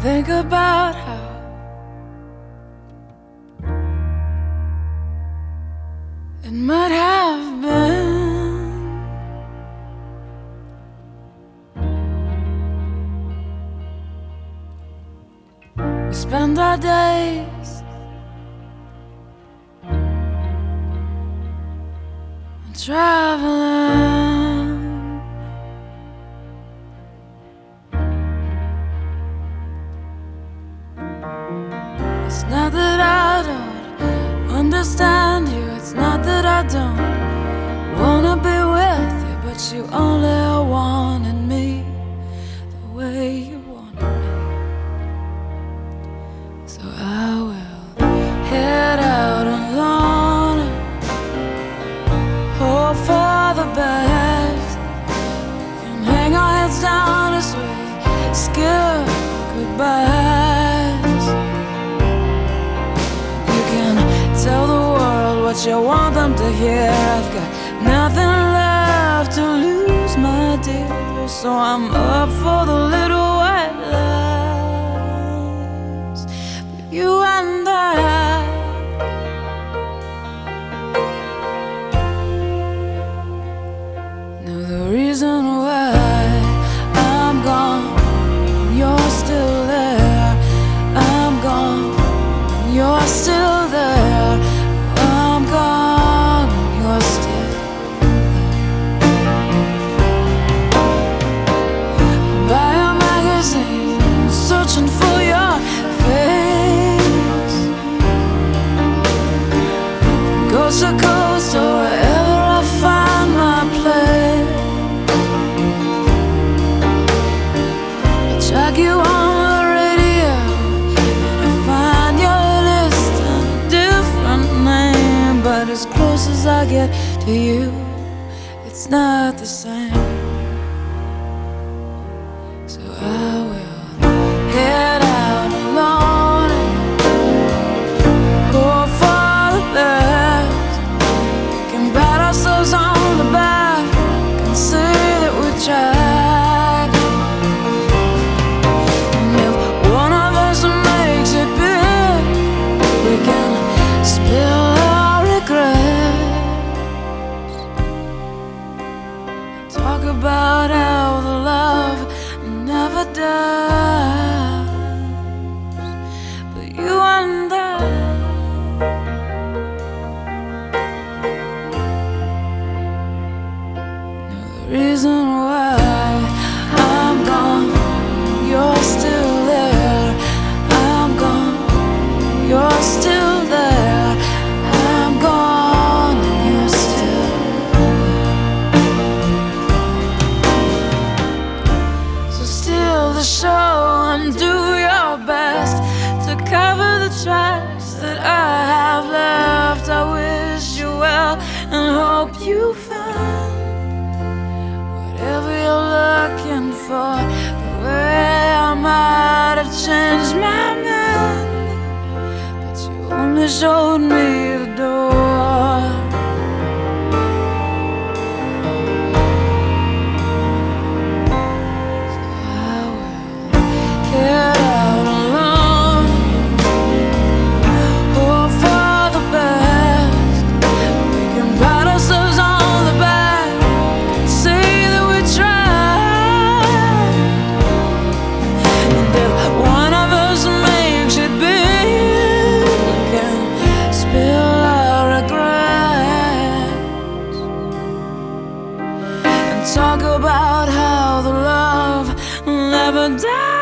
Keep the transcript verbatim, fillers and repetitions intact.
think about how it might have been. We spend our days traveling. It's not that I don't understand you, it's not that I don't wanna be with you, but you only wanted me the way you wanted me. So I will head out alone, hope for the best. We can hang our heads down as we skip goodbyes. You can tell the world what you want them to hear. I've got nothing left to lose, my dear, so I'm up for the little white lies. But you and I the reason why I'm gone, you're still there. I'm gone, you're still there. I'm gone, you're still there. Buy a magazine, searching for your face. Coast to coast or wherever I find my place. Track you on the radio, and I find your list and a different name, but as close as I get to you, it's not the same. So I will head out alone and hope for the best. We can pat ourselves on the back and say that we tried. Talk about how the love never dies, but you and I know the reason why I'm gone, you're still there. I'm gone, you're still there. I'm gone, you're still the show and do your best to cover the tracks that I have left. I wish you well and hope you find whatever you're looking for. The way I might have changed my mind, but you only showed me the door. Talk about how the love never dies.